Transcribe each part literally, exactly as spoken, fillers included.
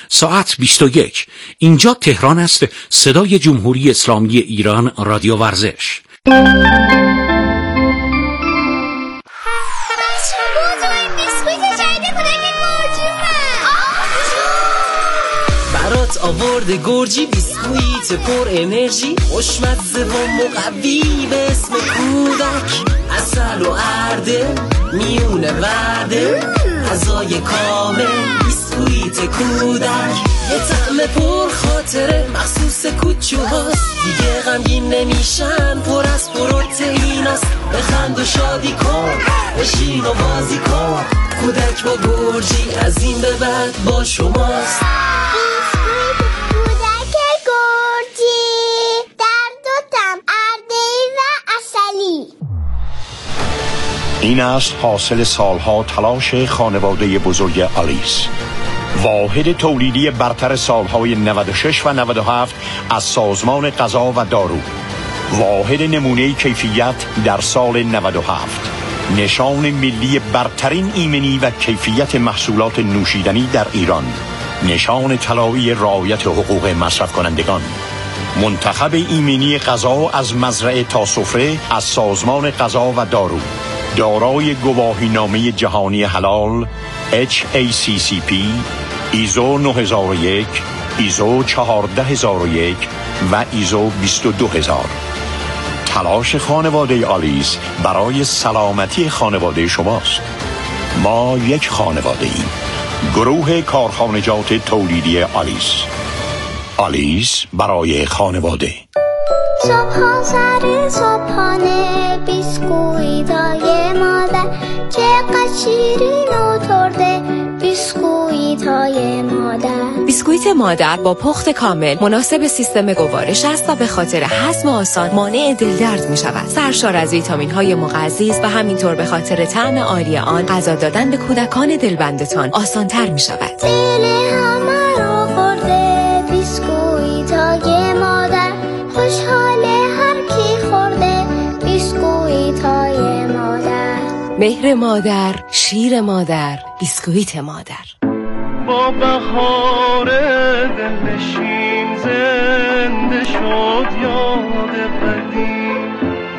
ساعت بیست و یک. اینجا تهران است، صدای جمهوری اسلامی ایران، رادیو ورزش. برات آورده گرجی بیسکویت پر انرژی، خوشمزه و مقوی به اسم کودک، عسل و ارده میونه ورده، غذای کامل بیسکویت کودک، یه طعم پر خاطره مخصوص کوچوهاست، دیگه غمگین نمیشن، پر از پروتئیناست، بخند و شادی کن، بشین و بازی کن، کودک با گرجی از این به بعد با شماست. این است حاصل سالها تلاش خانواده بزرگ آلیس، واحد تولیدی برتر سالهای نود و شش و نود و هفت از سازمان غذا و دارو، واحد نمونه کیفیت در سال نود و هفت، نشان ملی برترین ایمنی و کیفیت محصولات نوشیدنی در ایران، نشان طلایی رعایت حقوق مصرف کنندگان، منتخب ایمنی غذا از مزرعه تا سفره از سازمان غذا و دارو، دارای گواهینامه جهانی حلال اچ ای سی سی پی، ایزو نه هزار و یک، ایزو چهارده هزار و یک و ایزو بیست و دو هزار. تلاش خانواده آلیس برای سلامتی خانواده شماست. ما یک خانواده ایم، گروه کارخانجات تولیدی آلیس. آلیس برای خانواده. صبح سر صبحانه بیسکویتای مادر چقدر شیرین و ترده، بیسکویتای مادر. بیسکویت مادر با پخت کامل مناسب سیستم گوارش است و به خاطر هضم آسان مانع دلدرد می شود. سرشار از ویتامین های مغذی است و همینطور به خاطر طعم عالی آن غذا دادن به کودکان دلبندتان آسان تر می شود. دل همه رو خورده بیسکویتای مادر، خوشحاله هر کی خورده بیسکویتای مادر. مهر مادر، شیر مادر، بیسکویت مادر. با بهار دلنشین زنده شد یاد قدیم،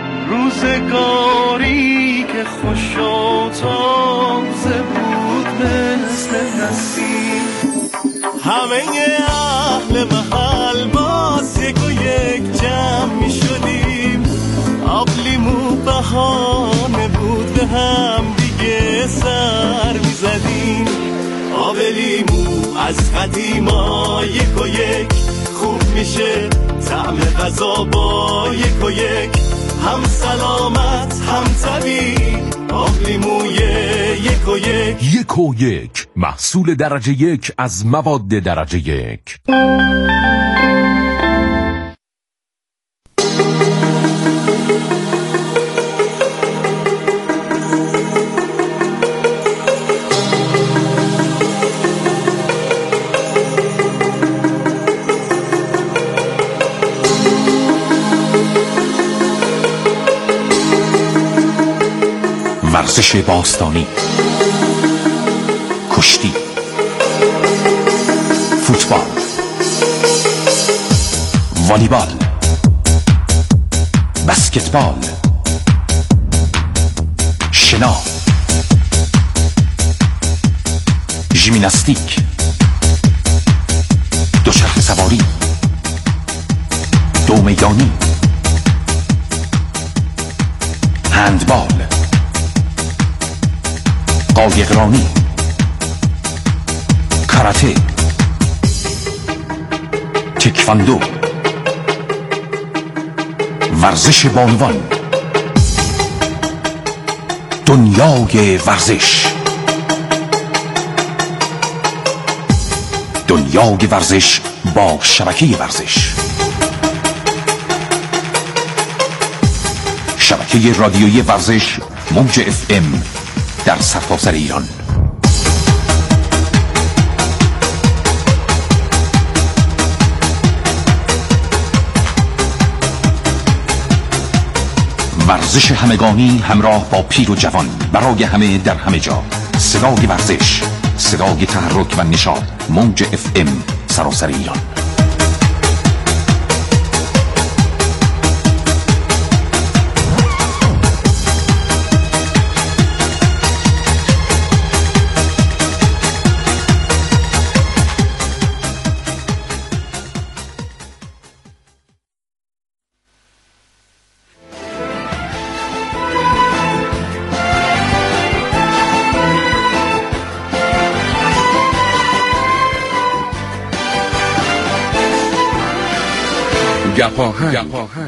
روزگاری که خوش و تازه بود مثل نسیم، همه اهل محل باز یک و یک جمع می شدیم، آب لیمو بهانه بود به هم دیگه سر می زدیم، آب لیمو از قدیما یک و یک خوب میشه، طعم غذا با یک و یک هم سلامت هم طبیعی، آب لیموی یک و یک. یک و یک محصول درجه یک از مواد درجه یک. ورزش باستانی، کشتی، فوتبال، والیبال، بسکتبال، شنا، ژیمناستیک، دوچرخه سواری، دو میدانی، هندبال، قایقرانی، کاراته، تکواندو، ورزش بانوان، دنیای ورزش، دنیای ورزش با شبکه ورزش، شبکه رادیویی ورزش موج اف ام در سرتاسر ایران. ورزش همگانی همراه با پیر و جوان، برای همه در همه جا. صدای ورزش صدای تحرک و نشاط. موج اف ام سراسر ایران. گپاهنگ.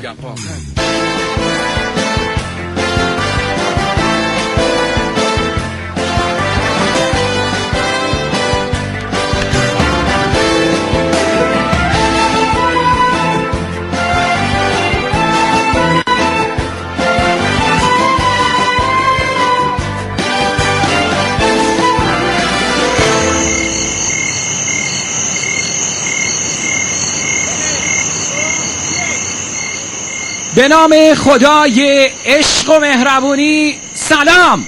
به نام خدای عشق و مهربونی. سلام.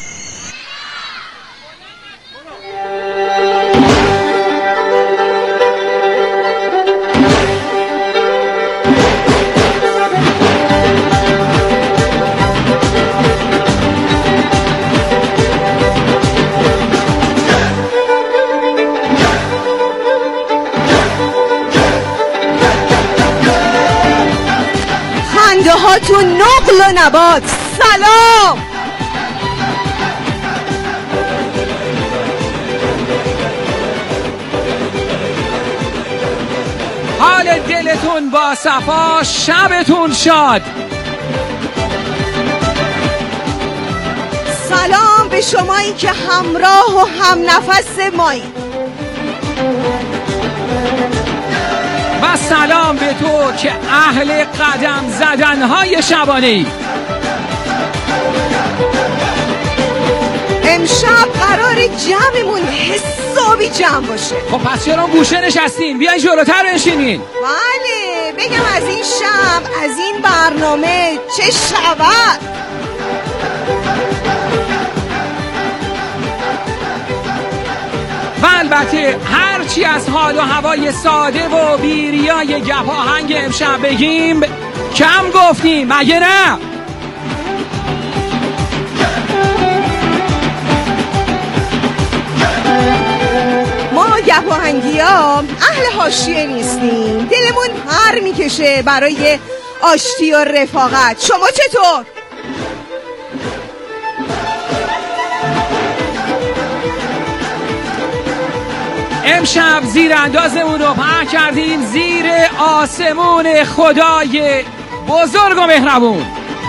ها تو نقل و نبات. سلام. حال دلتون با صفا، شبتون شاد. سلام به شمایی که همراه و هم نفس مایی. و سلام به تو که اهل قدم زدنهای شبانه‌ای. امشب قرار جمعمون حسابی جمع باشه. خب پس چرا گوشه نشستین؟ بیاین جلوتر بنشینین. بله بگم از این شب، از این برنامه چه شود. و البته هرچی از حال و هوای ساده و بیریای گپاهنگ امشب بگیم کم گفتیم، مگه نه؟ ما گپاهنگی ها اهل حاشیه نیستیم. دلمون پر میکشه برای آشتی و رفاقت. شما چطور؟ امشب زیر اندازمون رو پهن کردیم زیر آسمون خدای بزرگ و مهربون.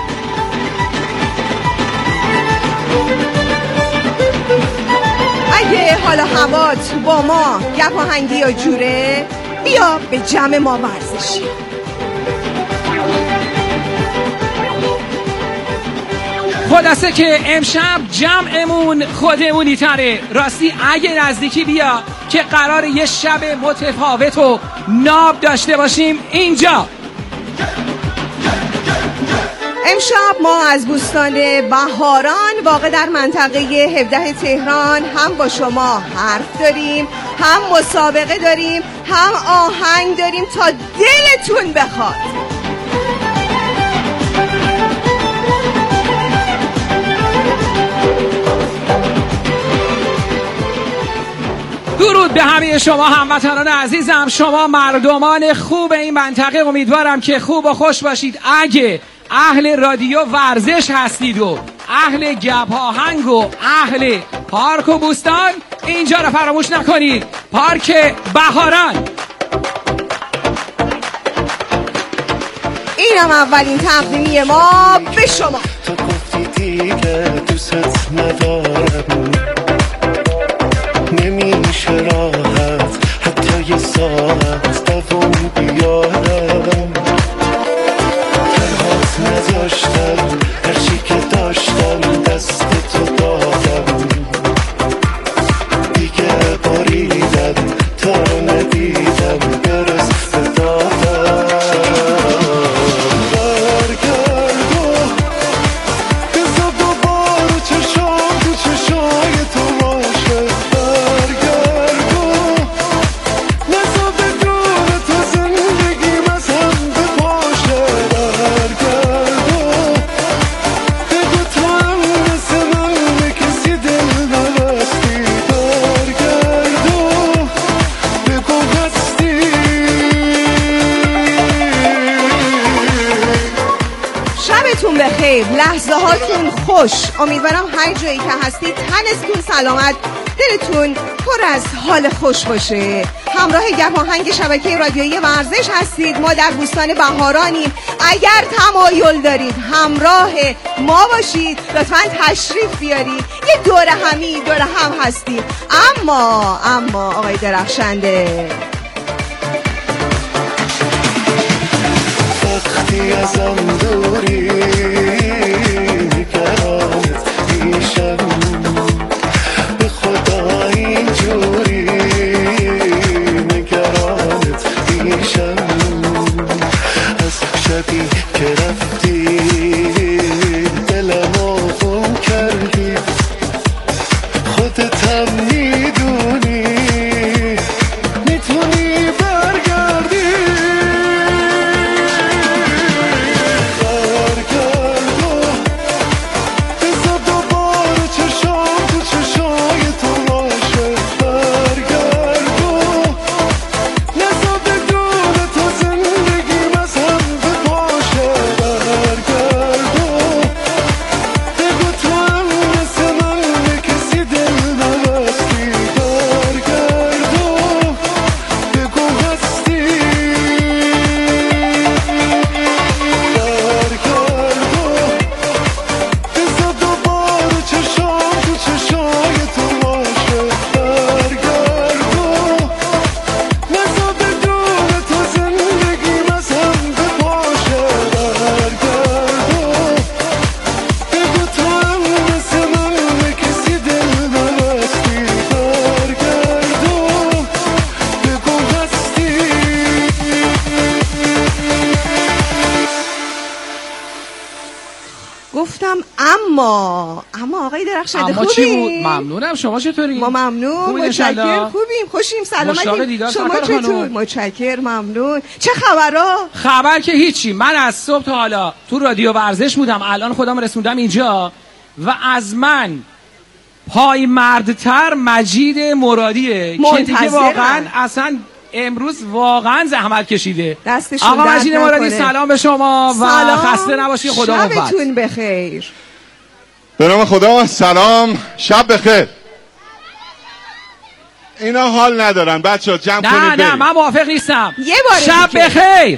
اگه حالا هوات با ما گپاهنگی یا جوره، بیا به جمع ما ورزشی. خلاصه که امشب جمعمون خودمونی تره. راستی اگه نزدیکی بیا که قرار یه شب متفاوت و ناب داشته باشیم اینجا. امشب ما از بوستان بهاران واقع در منطقه هفده تهران هم با شما حرف داریم، هم مسابقه داریم، هم آهنگ داریم تا دلتون بخواد. درود به همه شما هموطنان عزیزم، شما مردمان خوب این منطقه. امیدوارم که خوب و خوش باشید. اگه اهل رادیو ورزش هستید و اهل گپاهنگ و اهل پارک و بوستان، اینجا رو فراموش نکنید. پارک بهاران. اینم اولین تقدیمی ما به شما. تو گفتی دیگه دوست ندارم، نمیشه راحت حتی یه ساعت دوام بیارم. تنهات نذاشتم، هرچی که داشتم دست تو دادم. دیگه باریدم تا ندیدم برس به دادم. برگرد و بزا دوباره چشام تو چشای تو باشه. برگرد بخیر، لحظه هاتون خوش. امیدوارم هر جایی که هستید تنتون سلامت، دلتون پر از حال خوش باشه. همراه گپاهنگ شبکه رادیویی ورزش هستید. ما در بوستان بهارانیم. اگر تمایل دارید همراه ما باشید لطفاً تشریف بیارید. یه دور همی دور هم هستیم. اما اما آقای درخشنده وقتی ازم دوری نگرانت میشم، به خدا اینجوری نگرانت میشم. از شبی که رفتی دلمو خون کردی، خودت هم میدونی میتونی برگردی. اما اما آقای درخشنده اما چی بود؟ خوبی؟ ممنونم. شما چطوری؟ ما ممنون، متشکرم، خوبیم، خوشیم، سلامتیم. شما چطور؟ متشکرم، ممنون. چه خبرها؟ خبر که هیچی. من از صبح تا حالا تو رادیو ورزش بودم، الان خودم رسوندم اینجا و از من پای مردتر مجید مرادیه که دیگه واقعا اصلا امروز واقعا زحمت کشیده. دستشون آقا مجید مرادی سلام به شما و سلام. خسته نباشید. خدا حافظ. شبتون بخیر. به نام خدا. سلام، شب بخیر. اینا حال ندارن بچه ها، جمع نه کنید. نه نه من موافق نیستم. یه بار شب بخیر.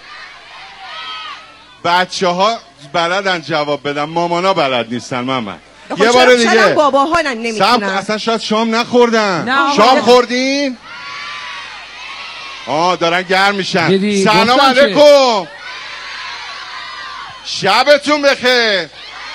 بچه ها بلدن جواب بدن، مامانا بلد نیستن. ماما یه بار دیگه باباها نمیتونن. اصلا شاید شام نخوردن. نه شام خوردین؟ آه دارن گرم میشن. دیدی. سلام علیکم، شبتون بخیر.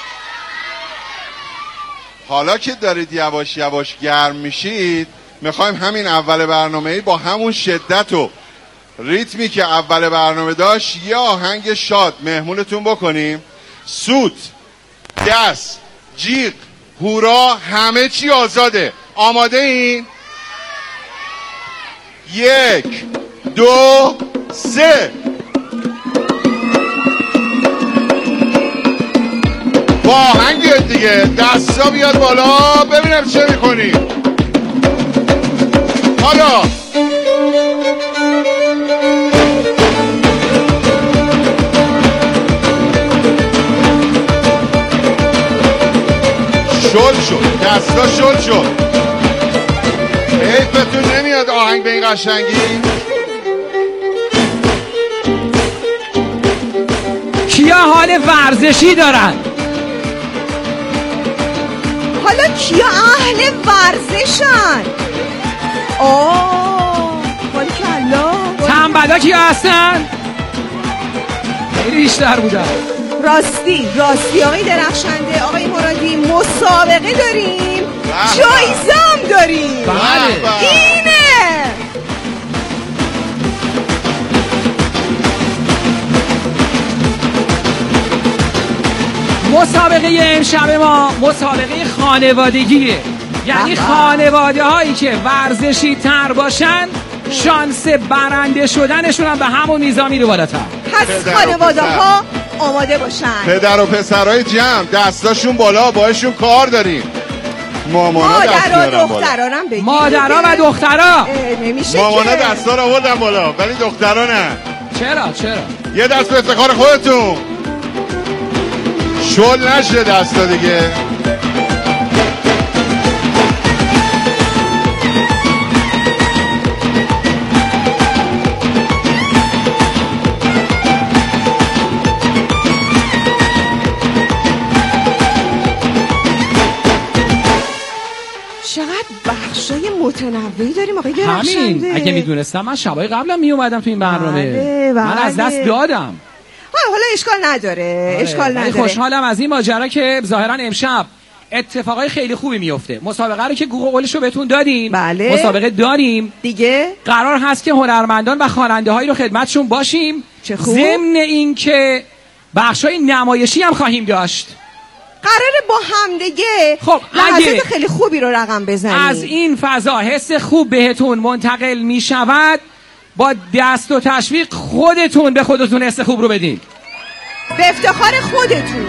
حالا که دارید یواش یواش گرم میشید، میخوایم همین اول برنامه با همون شدت و ریتمی که اول برنامه داشت یه آهنگ شاد مهمونتون بکنیم. سوت، دست، جیغ، هورا، همه چی آزاده. آماده این؟ یک دو سه. با آهنگ دیگه دستا بیاد بالا ببینم چه میکنی. حالا شل شد، دستا شل شد. حیفتون نمیاد آهنگ به این قشنگی. کیا حال ورزشی دارن؟ حالا کیا اهل ورزشن؟ آه حال کلا. تنبلا کیا هستن؟ خیلی بیشتر بودن. راستی راستی آقای درخشنده، آقای مرادی، مسابقه داریم، جایزه هم داریم. بله اینه. مسابقه امشب ما مسابقه خانوادگیه، یعنی خانواده هایی که ورزشی تر باشن شانس برنده شدنشون هم به همون میزان میره بالاتر. پس خانواده ها آماده باشن. پدر و پسرهای جمع دستاشون بالا، باهاشون کار داریم. مامانا دست میارن بالا. مادرها و دخترها. نمیشه مامانا که. دستا رو آوردن بالا ولی دخترها نه. چرا چرا؟ یه دست به افتخار خودتون. شل نشه دستا دیگه. بخشای متنوعی داریم آقای درخشنده. همین اگه میدونستم من شبای قبلا می اومدم تو این برنامه. بله بله. من از دست دادم. حالا اشکال نداره. آره. اشکال نداره. خوشحالم از این ماجرا که ظاهرا امشب اتفاقای خیلی خوبی میفته. مسابقه رو که قولشو بهتون دادیم. بله. مسابقه داریم. دیگه قرار هست که هنرمندان و خواننده هایی رو خدمتشون باشیم. چه خوب. ضمن این که بخشای نمایشی هم خواهیم داشت. قراره با هم دیگه خب لحظات خیلی خوبی رو رقم بزنیم. از این فضا حس خوب بهتون منتقل می شود، با دست و تشویق خودتون به خودتون حس خوب رو بدین، به افتخار خودتون.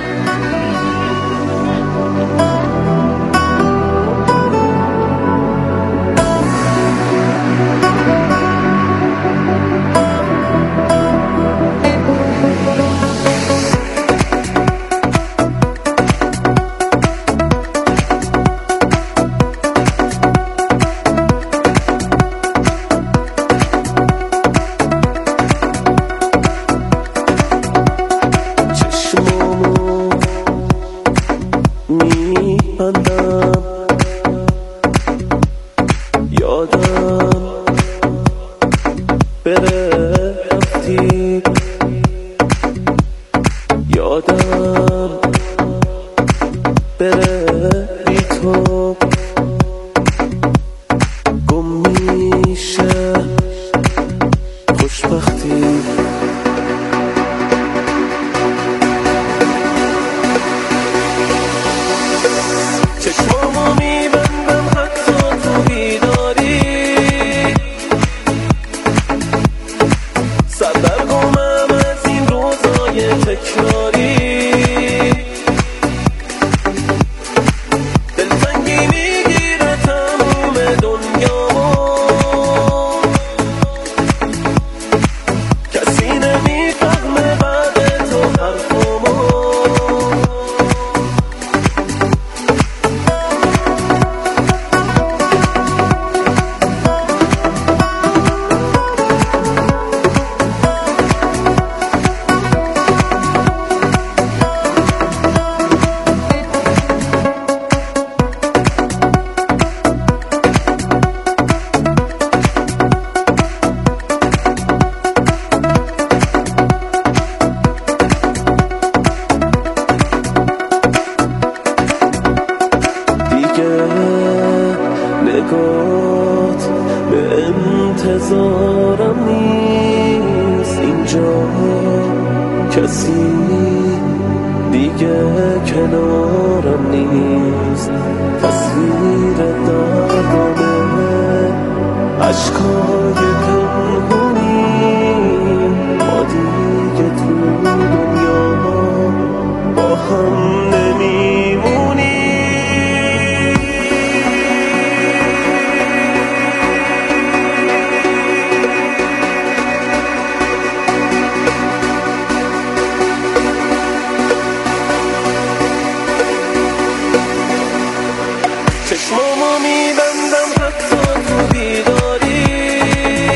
چشمامو میبندم حتی تو بیداری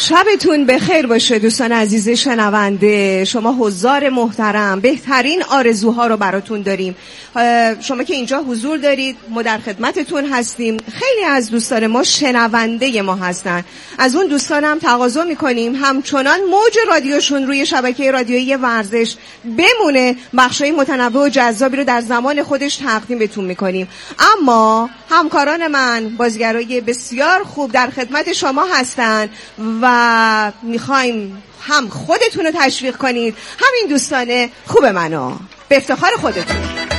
شبتون بخیر باشه دوستان عزیز شنونده. شما حضار محترم، بهترین آرزوها رو براتون داریم. شما که اینجا حضور دارید ما در خدمتتون هستیم. خیلی از دوستان ما شنونده ما هستن. از اون دوستانم تقاضا میکنیم همچنان موج رادیوشون روی شبکه رادیویی ورزش بمونه. بخشای متنوع و جذابی رو در زمان خودش تقدیم بهتون میکنیم. اما همکاران من بازیگرای بسیار خوب در خدمت شما هستن و میخوایم هم خودتون رو تشویق کنید، همین دوستان خوب منو به افتخار خودتون.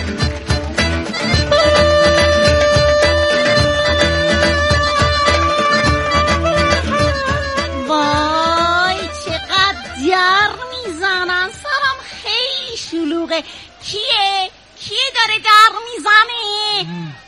وای چقدر در میزنن، سرم خیلی شلوغه. کیه؟ کیه داره در میزنه؟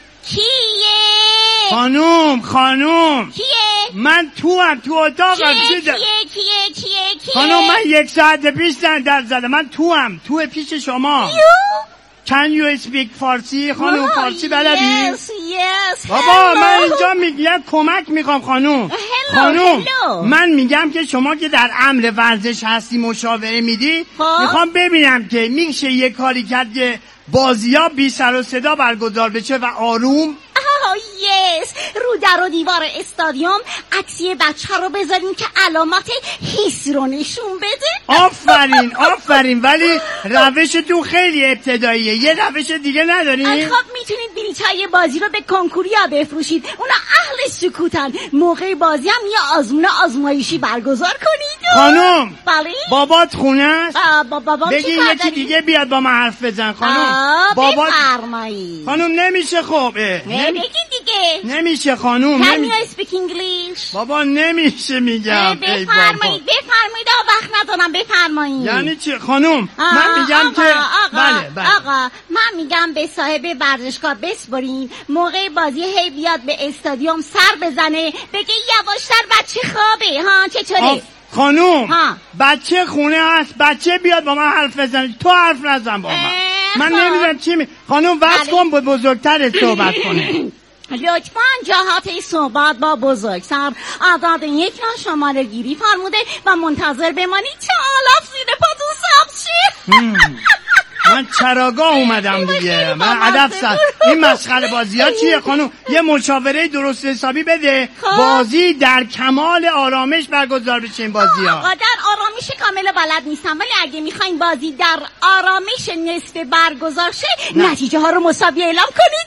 کیه؟ خانوم خانوم کیه؟ من تو هم تو اتاقم. کیه کیه کیه کیه کیه؟ خانوم من یک ساعت پیش در زدم. من تو هم تو پیش شما. یو؟ Can you speak فارسی؟ خانوم فارسی بلدی؟ Yes yes. بابا من اینجا میگم کمک میخوام خانوم. Hello, خانوم hello. من میگم که شما که در امر ورزش هستی مشاوره میدی، میخوام ببینم که میشه یه کاری کرد که بازی ها بی سر و صدا برگزار بشه و آروم. آه یس، رو در و دیوار استادیوم عکسی بچه رو بذاریم که علامت حس رو نشون بده. آفرین آفرین، ولی روشتون خیلی ابتداییه. یه روش دیگه نداریم؟ خب میتونید بلیطای بازی رو به کنکوریا بفروشید، اونا اهل سکوتن. موقع بازی هم یه آزمون آزمایشی برگزار کنید. خانم بله بابات خونه است؟ بابام بگی یکی دیگه بیاد با من حرف بزن. خانم بابات بفرمایید. خانم نمیشه. خب نمی... دیگه نمیشه خانوم. Can نمی... you speak English؟ بابا نمیشه میگم. بفرمایید بفرمایید وقت ندارم بفرمایید. یعنی چی خانوم؟ من میگم آقا، که آقا، بله بله آقا من میگم به صاحب ورزشگاه بسپرین، موقع بازی هی بیاد به استادیوم سر بزنه بگه یواشتر بچه خوابه. ها چطوره؟ خانوم ها. بچه خونه هست، بچه بیاد با من حرف بزنه، تو حرف نزن با من. من نمیدونم چی می... خانوم واسه کن با بزرگتر صحبت کنه. لطفاً جهات صحبت با بزرگتر عدد یک را شماره گیری فرموده و منتظر بمانید چه آلاف زیر پاتون سبز شه. من چراگاه اومدم دیگه. من عدف سر این مسخره بازی ها چیه خانوم؟ یه مشاوره درست حسابی بده. بازی در کمال آرامش برگزار بشه. این بازی ها آقا در آرامش کامل بلد نیستم، ولی اگه میخواین بازی در آرامش نصف برگزار شه نتیجه ها رو مساوی اعلام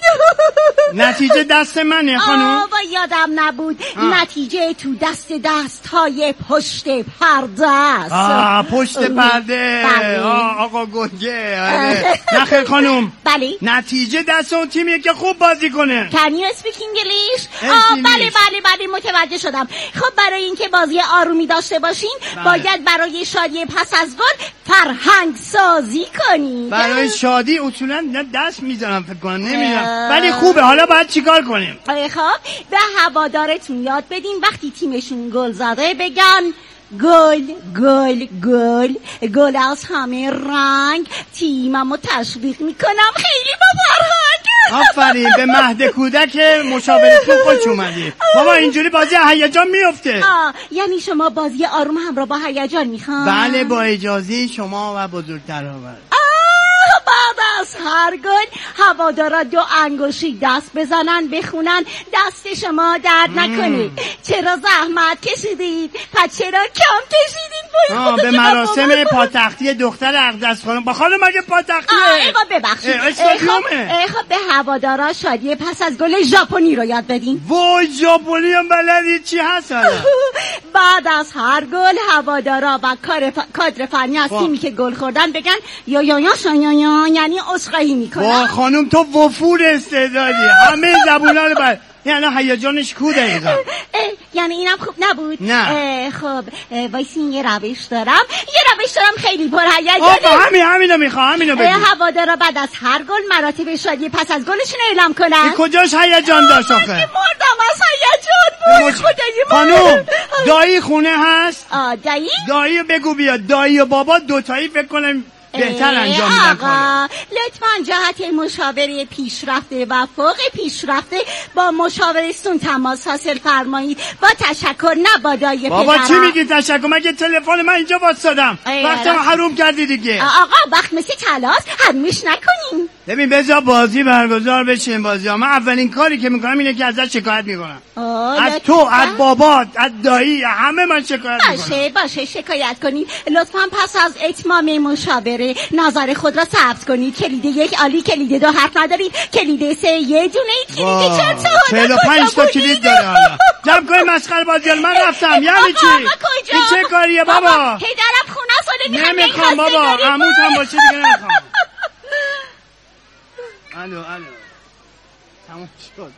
کنید. نتیجه دست منه خانوم. آقا یادم نبود آه. نتیجه تو دست دست های پشت پرده است. آه پشت پرده. آه آقا گنگه. نخیر خانوم. بله نتیجه دست اون تیمیه که خوب بازی کنه. Can you speak English؟ آه بله بله بله متوجه شدم. خب برای اینکه بازی آرومی داشته باشین بله. باید برای شادی پس از گل فرهنگ سازی کنید. برای شادی اصولا دست میزنم فکر کنم نمیدونم، ولی خوبه. حالا باید چیکار کنیم؟ خب به هوادارتون یاد بدین وقتی تیمشون گل زده بگن گل گل گل گل از همه رنگ، تیممو تشویق میکنم خیلی با فرهنگ. آفرین به مهد کودک مشاورتون خوش اومدی. بابا اینجوری بازی هیجان میفته. آه یعنی شما بازی آروم هم را با هیجان میخوان؟ بله با اجازه شما و بزرگترها. بعد از هر گل هوادارا دو انگشتی دست بزنن بخونن دست شما درد نکنه. چرا زحمت کشیدید؟ پس چرا کم کشیدید؟ به مراسم پاتختی دختر اقدس خانم. با خانم مگه پاتختیه؟ آه ببخشید. استادیومه. خب به هوادارا شادی پس از گل ژاپنی رو یاد بدین. وای ژاپنی هم بلدی چی هست حالا؟ بعد از هر گل هوادارا و کادر فنی از تیمی که گل خوردن بگن یا یا یا یا یا یعنی عذرخواهی میکنم. وا خانم تو وفور استعدادی. همه زبونا رو بر یعنی هیجانش کو دقیقا. یعنی اینم خوب نبود؟ نه. خب وایسین یه روش دارم یه روش دارم خیلی پر هیجانه. آقا همین همینو میخوام همینو بگو. هوادارا بعد از هر گل مراتب شادی پس از گلشون اعلام کنن. این کجاش هیجان داشت آخه؟ مردم از هیجان. خانم دایی خونه هست؟ آ دایی؟ دایی بگو بیاد. دایی و بابا دوتایی فکر کنم بهتر انجام میدن کارو. لطفاً جهت مشاوره پیشرفته و فوق پیشرفته با مشاورستون تماس حاصل فرمایید. با تشکر، نه با دایه بابا پدرم. چی میگی تشکر؟ مگه تلفن من اینجا واسدم وقتم حروم کردی دیگه. آقا وقت مثل تلاس حرومش نکنین. ببین بذار بازی برگزار بشه. این بازی ها من اولین کاری که میکنم اینه که ازت شکایت میکنم. از تو، از بابات، از دایی، همه من شکایت میکنم. باشه باشه شکایت کنید. لطفاً پس از اتمام مشاوره نظر خود را ثبت کنید. کلید یک عالی، کلید دو حرف ندارید، کلید سه یه دونه اید، کلید چهار تا چهل و پنج تا کلید داره. حالا جمع کنید مسخره بازی. من رفتم. یعنی چی؟ این چه کاریه بابا؟ پدرم خونه است. نمیخوام بابا. عموت هم باشه دیگه نمیخوام. الو الو تموم شد.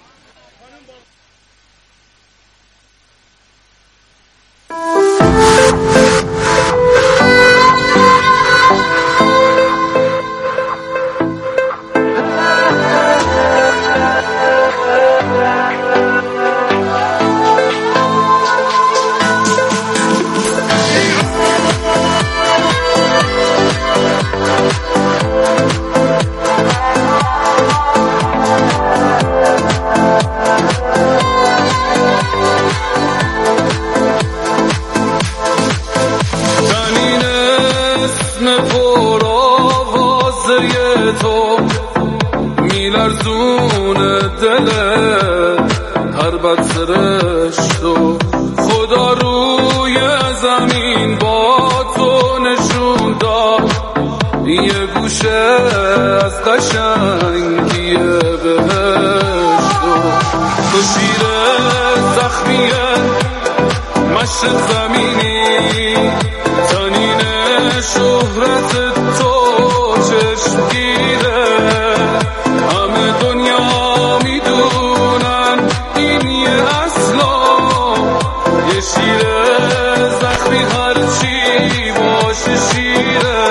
سرشت و خدا روی زمین با تو نشون داد یه گوشه از قشنگی بهشت و تو شیر زخمیه مشت زمینی تنین شهرت تو چشمگیره همه دنیا میدونن این یه اصلا یه شیره زخمی هرچی باشه شیره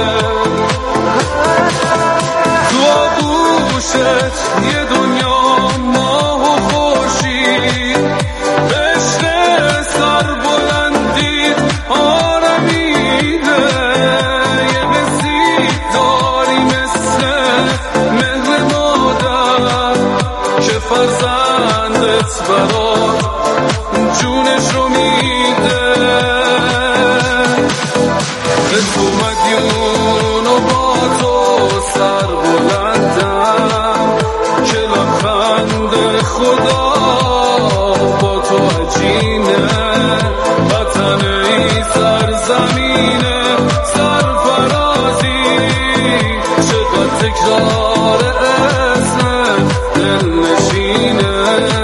تو آغوشت یه دنیا ماه و خورشید عشق سربلندی آرمیده یه حسی داری مثل مهر مادر که فرزندت برات جونش رو میده به تو مدیون و با تو سر بلندم که لبخند خدا با تو عجینه وطن ای سرزمینه سرفرازی چقدر تکرار اسم دلنشینه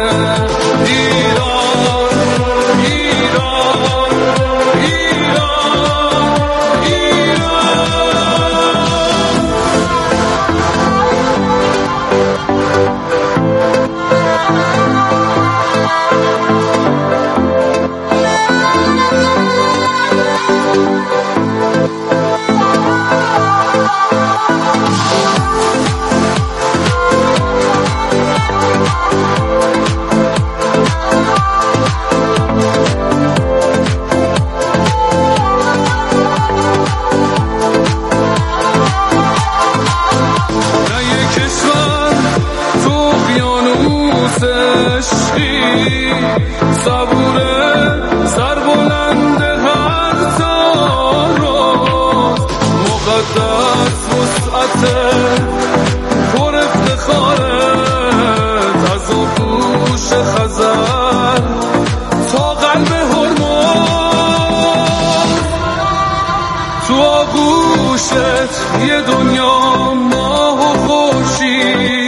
پر افتخارت از اون گوش خزر تا قلب هرمز تو آغوشت یه دنیا ماه و خورشید